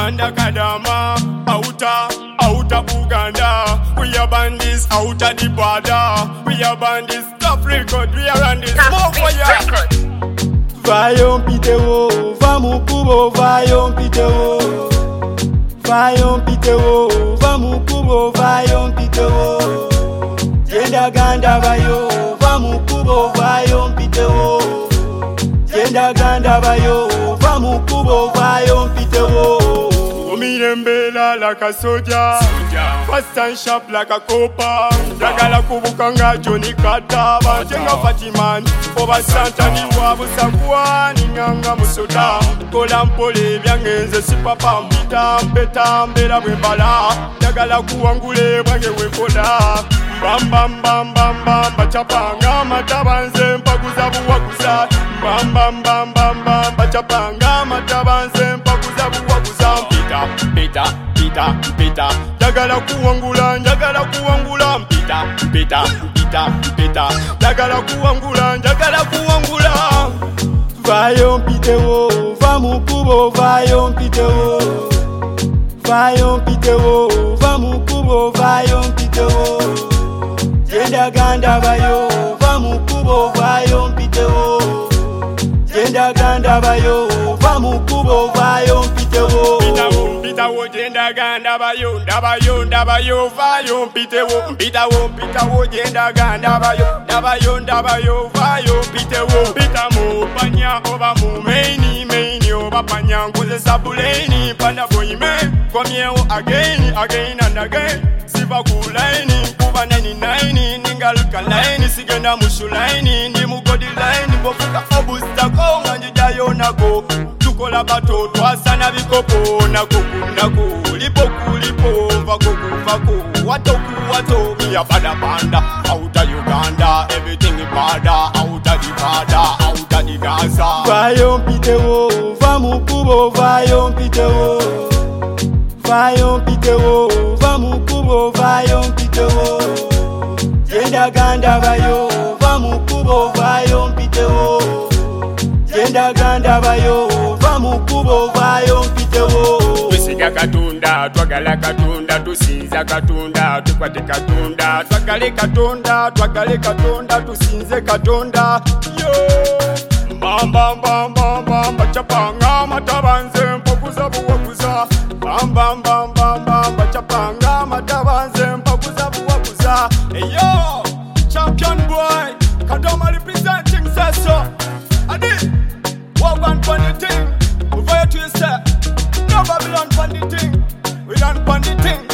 under Kadama, outer Buganda. We are bandits out of the border. We are bandits, tough record. We are on this smoke for ya. Vaillons Pitero, vamos Kubo, vaillons Pitero. Vaillons Pitero, vamos Kubo, vaillons Pitero. Jenda ganda vayo, vamos Kubo, vaillons Pitero. Jenda ganda vayo, vamos Kubo, vaillons Pitero. Mirembela like a soldier, fast and sharp like a copper. Jagala kubukanga Johnny Carter, Jenga Fatiman, over Santa Niwa, Busakwa, Ninganga Musoda, Kolampole, Biangenze, Sipapa, Mpeta, Mbela Webala, Jagala Kuangule, Bange Wekoda, Bam Bam Bam Bam Bam, Bachapanga, Matabanze, Paguzabu Wakusa, Bam Bam Bam Bam Bam, Bachapanga, Matabanze, Paguzabu Wakusa. Pita, jagala kuangula, pita, jagala kuangula. Vaillons Pitero, vamos Kubo, vaillons Pitero. Vaillons Pitero, vamos Kubo, vaillons Pitero. Jenda ganda vayo, vamos Kubo, vaillons Pitero. Jenda ganda vayo, vamos Kubo, vaillons Pitero. Jenda ganda bayo, vayo Pitero. Pitawo, jenda ganda bayo, vayo Pitero. Pitamo, panya oba mu maini oba panya ngoze sabuleni panda boy me. Come here again and again. Siva kulaini, kuba 99, ningaluka line, sigenda mushulaini, ndi mugodi line, bofuka obusta ko nganjayo nago. Tukola bato twasana bikopo nako lipo vako wato ya banda out of Uganda, everything bada out of the Gaza. Vaillons Pitero, vamos Kubo, vaillons Pitero. Vaillons Pitero, vamos Kubo, vaillons Pitero. Jenda ganda vayo, vamos Kubo, vaillons Pitero. Jenda ganda vayo, vamos Kubo, vaillons Pitero. Tusiga Katonda, twagala Katonda, tusinza Katonda, tukwate Katonda, twagale Katonda, tusinze Katonda. Yo, bam bam bam bam bam, bachapanga matabanze mpokuza buwakuza. Bam bam bam bam bam, bachapanga matabanze mpokuza buwakuza. Hey yo, champion boy, Kadoma representing Sasso. Adi, walk on the thing, over to yourself. No Babylon on the thing, we done on the thing.